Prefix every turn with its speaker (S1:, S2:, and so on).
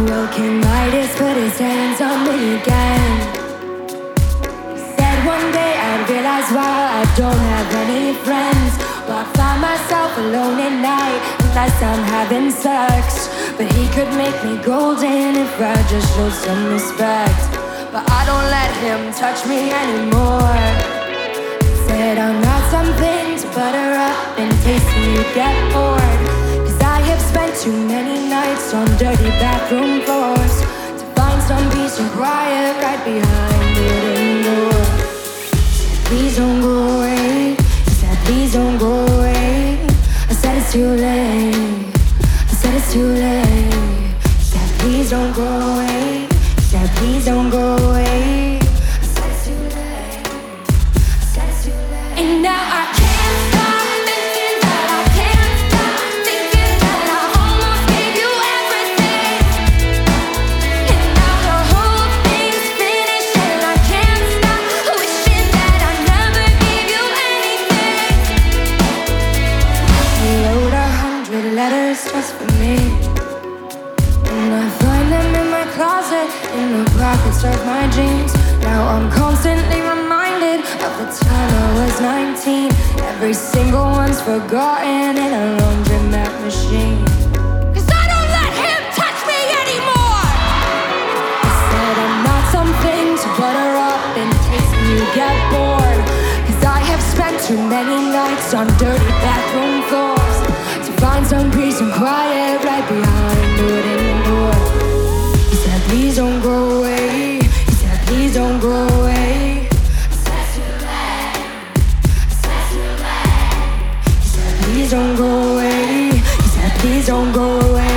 S1: Well, King Midas put his hands on me again. Said one day I'd realize why I don't have any friends. Well, I find myself alone at night unless I'm having sex. But he could make me golden if I just showed some respect. But I don't let him touch me anymore. Said I'm not something to butter up and taste when you get bored. Cause I have spent too many nights on dirty bathroom floors to find some peace and quiet right behind the hidden door. Said please don't go away. He said please don't go away. I said it's too late. I said it's too late. He said please don't go away. He said please don't go away. I said it's too late. I said it's too late. And now I can't stop thinking that I can't stop thinking that I almost gave you everything. And now the whole thing's finished and I can't stop wishing that I never gave you anything. He wrote 100 letters just for me, and I find them in my closet, in the pockets of my jeans. Now I'm constantly reminded of the time I was 19. Every single one's forgotten in a laundromat machine. Cause I don't let him touch me anymore. I said I'm not something to butter up and taste when you get bored. Cause I have spent too many nights on dirty bathroom floors to find some peace and quiet right behind the wooden door. He said please don't go away. He said please don't go away. I said it's too late. I said it's too late. He said please don't go away. He said please don't go away.